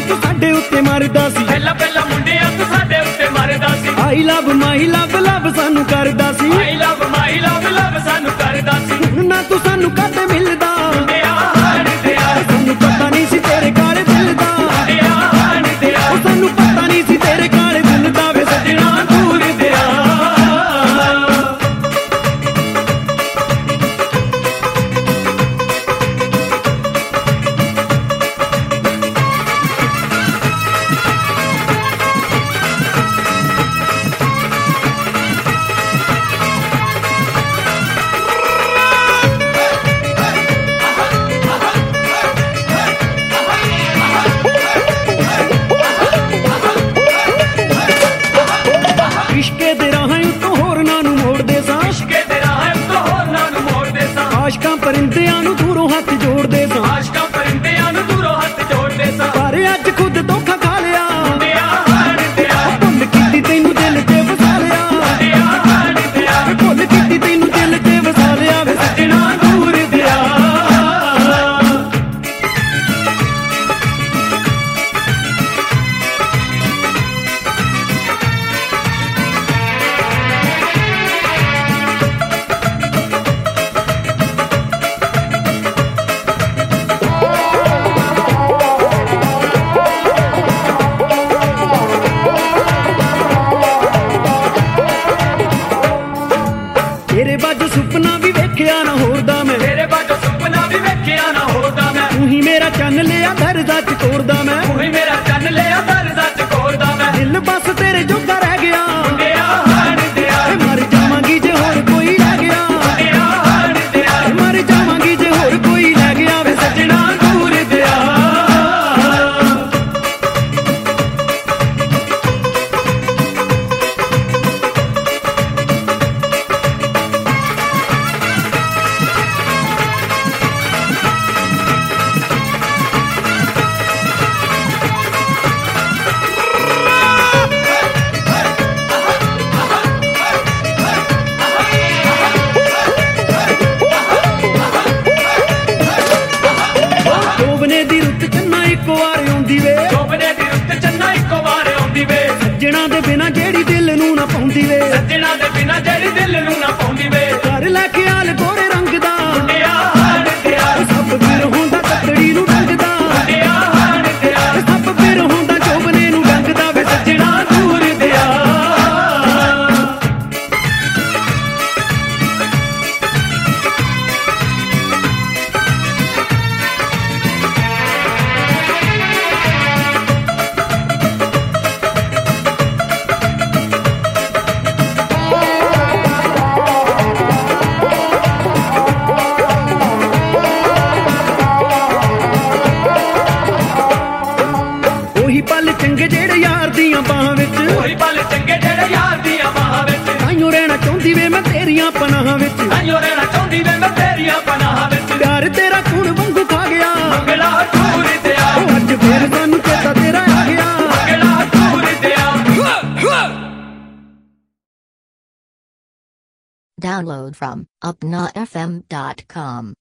ਤੂੰ ਸਾਡੇ ਉੱਤੇ ਮਰਦਾ ਸੀ, ਪਹਿਲਾਂ ਪਹਿਲਾਂ ਮੁੰਡਿਆਂ ਤੂੰ ਸਾਡੇ ਉੱਤੇ ਮਰਦਾ ਸੀ। ਆਈ ਲਵ ਮਾਈ ਲਵ ਲਵ ਸਾਨੂੰ ਕਰਦਾ ਸੀ, ਆਈ ਲਵ ਮਾਈ ਲਵ ਲਵ ਸਾਨੂੰ ਕਰਦਾ ਸੀ। ਹੁਣ ਨਾ ਤੂੰ ਸਾਨੂੰ ਕਦ ਮਿਲਦਾ, ਮੁੰਡਿਆ ਹਾਣ ਦਿਆ ਸਾਨੂੰ ਪਤਾ ਨਹੀਂ ਸੀ ਤੇਰੇ ਕਾਲੇ ਦਿਲ ਦਾ, ਮੁੰਡਿਆ ਹਾਣ ਦਿਆ ਸਾਨੂੰ ਪਤਾ ਨਹੀਂ ਸੀ ਤੇਰੇ ਕਾਲੇ ਦਿਲ ਦਾ ਵੇ ਸੱਜਣਾ ਦੂਰ ਦਿਆ। ਇਸ਼ਕੇ ਦੇ ਰਾਹਾਂ ਉੱਤੋਂ ਹੋਰਨਾਂ ਨੂੰ ਮੋੜਦੇ ਸਾਂ, ਇਸ਼ਕੇ ਦੇ ਰਾਹ ਤੋਂ ਹੋਰਨਾਂ ਨੂੰ ਮੋੜਦੇ ਸਾਂ। ਆਸ਼ਕਾਂ ਪਰਿੰਦਿਆਂ ਨੂੰ ਦੂਰੋਂ ਹੱਥ ਜੋੜਦੇ ਸਾਂ, ਆਸ਼ਕਾਂ ਪਰਿੰਦਿਆਂ ਨੂੰ ਦੂਰੋਂ ਹੱਥ ਜੋੜਦੇ ਸਾਂ। ਪਰ ਅੱਜ ਖੁਦ ਧੋਖਾ ਖਾ ਲਿਆ, ਮੁੰਡਿਆ ਹਾਣ ਦਿਆ ਭੁੱਲ ਕੀਤੀ ਤੈਨੂੰ ਦਿਲ 'ਚ ਵਸਾ ਲਿਆ, ਮੁੰਡਿਆ ਹਾਣ ਦਿਆ ਭੁੱਲ ਕੀਤੀ ਤੈਨੂੰ ਦਿਲ 'ਚ ਵਸਾ ਲਿਆ ਵੇ ਸੱਜਣਾ ਦੂਰ ਦਿਆ। ਤੇਰੇ ਬਾਝੋਂ ਸੁਪਨਾ ਵੀ ਵੇਖਿਆ ਨਾ ਹੋਰਦਾ ਮੈਂ, ਤੇਰੇ ਬਾਝੋਂ ਸੁਪਨਾ ਵੀ ਵੇਖਿਆ ਨਾ ਹੋਰਦਾ ਮੈਂ। ਤੂੰ ਹੀ ਮੇਰਾ ਚੰਨ ਲਿਆ ਦਰਦਾ ਚ ਕੋਰਦਾ ਮੈਂ, ਤੂੰ ਹੀ ਮੇਰਾ ਚੰਨ ਲਿਆ ਦਰਦਾ ਚ ਕੋਰਦਾ ਮੈਂ। ਦਿਲ ਬਸ ਤੇਰੇ ਜੋਗਾ ਰਹਿ ਗਿਆ, ਮੁੰਡਿਆ ਹਾਣ ਦਿਆ ਮਰ ਜਾਵਾਂਗੀ ਜੇ ਹੋਰ ਕੋਈ ਲੈ ਗਿਆ, ਮੁੰਡਿਆ ਹਾਣ ਦਿਆ ਮਰ ਜਾਵਾਂਗੀ ਜੇ ਹੋਰ ਕੋਈ ਲੈ ਗਿਆ ਵੇ ਸੱਜਣਾ ਦੂਰ ਦਿਆ। ਸੋਵਨੇ ਦੀ ਰੁੱਤ ਚੰਨਾ ਇੱਕ ਵਾਰ ਆਉਂਦੀ ਵੇ, ਸੋਪਨੇ ਦੀ ਰੁੱਤ ਚੰਨਾ ਇੱਕੋ ਵਾਰ ਆਉਂਦੀ ਵੇ। ਸੱਜਣਾ ਦੇ ਬਿਨਾ ਜਿਹੜੀ ਦਿਲ ਨੂੰ ਨਾ ਪਾਉਂਦੀ ਵੇ, ਸੱਜਣਾ ਦੇ ਬਿਨਾਂ ਜਿਹੜੀ ਦਿਲ ਨੂੰ ਨਾ ਪਾਉਂਦੀ ਵੇ। ਘਰ ਲੈ ਕੇ ਆਲ ਗੋਰੇ ਰੰਗ ਦਾ, ਮੁੰਡਿਆ ਹਾਣ ਦਿਆ ਸਭ ਫਿਰ ਹੁੰਦਾ ਤੱਕੜੀ ਨੂੰ ਡੰਗਦਾ, ਮੁੰਡਿਆ ਹਾਣ ਦਿਆ ਸਭ ਫਿਰ ਹੁੰਦਾ ਚੋਬਨੇ ਨੂੰ ਡੰਗਦਾ ਵੇ ਸੱਜਣਾ ਦੂਰ ਦਿਆ। ਉਹੀ ਪਲ ਚੰਗੇ ਜਿਹੜੇ ਯਾਰ ਦੀਆਂ ਬਾਹਾਂ ਵਿੱਚ, ਉਹੀ ਪਲ ਚੰਗੇ ਜਿਹੜੇ ਯਾਰ ਦੀਆਂ ਬਾਹਾਂ ਵਿੱਚ। ਤਾਈਓ ਰਹਿਣਾ ਚਾਹੁੰਦੀ ਵੇ ਮੈਂ ਤੇਰੀਆਂ ਪਨਾਹਾਂ ਵਿੱਚ, ਤਾਈਓ ਰਹਿਣਾ ਚਾਹੁੰਦੀ ਵੇ ਮੈਂ ਤੇਰੀਆਂ ਪਨਾਹਾਂ ਵਿੱਚ। ਪਿਆਰ ਤੇਰਾ ਖੂਨ ਵਾਂਗੂ ਖਾ ਗਿਆ, ਮੰਗਲਾ ਦੂਰ ਦਿਆ ਉਹ ਅੱਜ ਫੇਰ ਸਾਨੂੰ ਚੇਤਾ ਤੇਰਾ ਆ ਗਿਆ। ਮੰਗਲਾ ਦੂਰ ਦਿਆ। Download from upnafm.com.